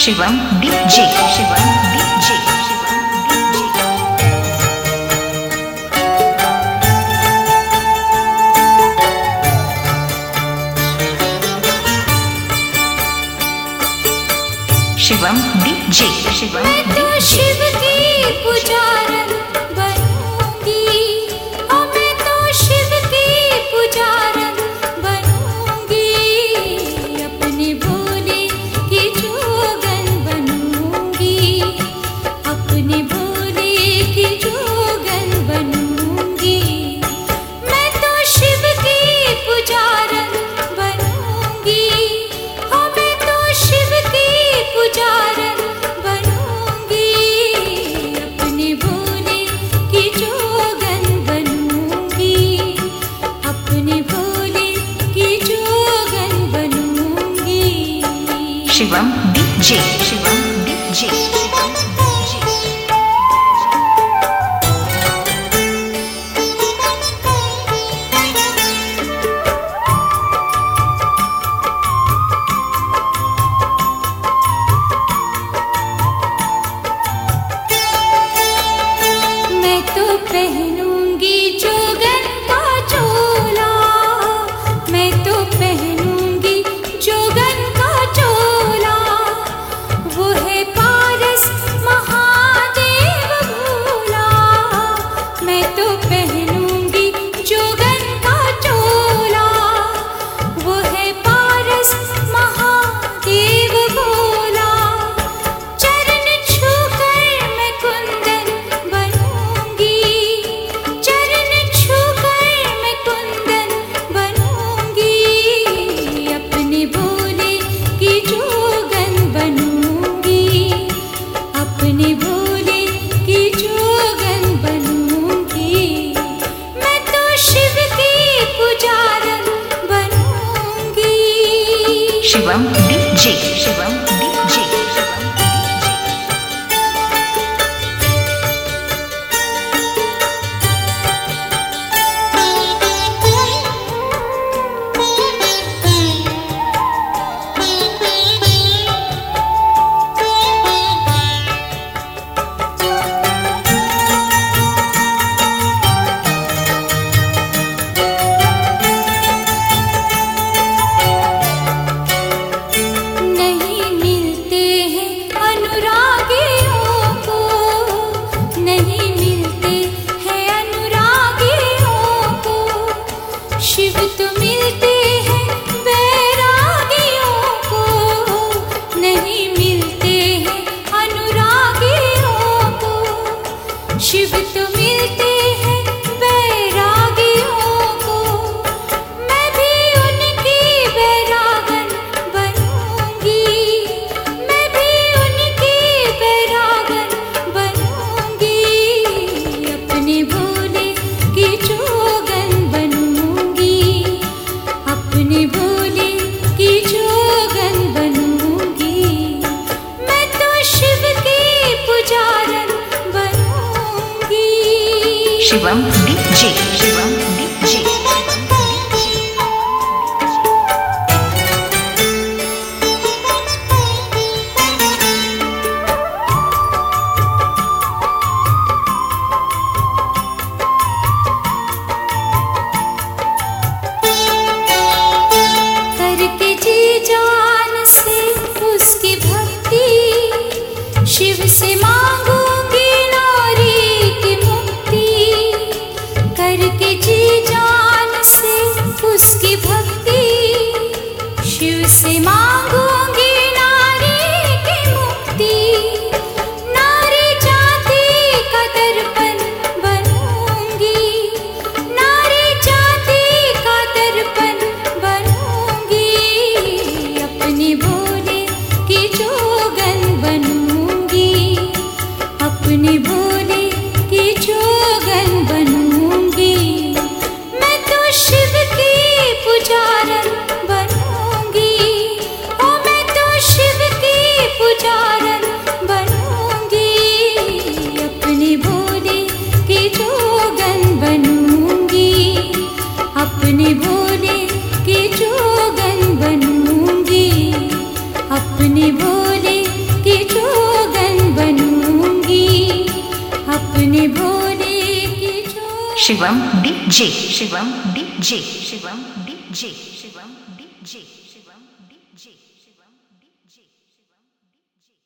Shivam DJ Shivam DJ Shivam DJ Shivam तो शिव की पुजारन बनूंगी, मैं तो शिव की पुजारन बनूंगी, अपने भोले की जोगन बनूंगी, अपने भोले की जोगन बनूंगी। मैं तो शिव की पुजारन बनूंगी, मैं तो शिव की पुजारन बनूंगी, अपने भोले की जोगन बनूंगी, अपने भोले की जोगन बनूंगी। शिवम डीजे शिवम डीजे मैं तो पहनूंगी जोगन का चोला, मैं तो पहनूंगी जोगन का चोला, वो है पारस महादेव भोला। मैं तो पहनूंगी जोगन का चोला, वो है पारस महादेव भोला। चरण छूकर मैं कुंदन बनूंगी, चरण छूकर मैं कुंदन बनूंगी, अपने भोले की जोगन बनूंगी, अपने भोले की जोगन बनूंगी। मैं तो शिव की पुजारन बनूंगी। शिवम डीजे शिवम डीजे नहीं मिलते हैं अनुरागियों को, नहीं मिलते हैं अनुरागियों को, शिव तो मिलते हैं बैरागियों को। नहीं मिलते हैं अनुरागियों को, शिव तो मिलते हैं बैरागियों को। मैं भी उनकी बैरागन बनूंगी, मैं भी उनकी बैरागन बनूंगी, अपने भोले की जोगन बनूंगी, अपने भोले की जोगन बनूंगी। मैं तो शिव की पुजारन बनूंगी। शिवम डीजे शिवम डीजे करके जी जान से उसकी भक्ति, शिव से मांगूंगी नारी की मुक्ति, Shivam DJ Shivam DJ Shivam DJ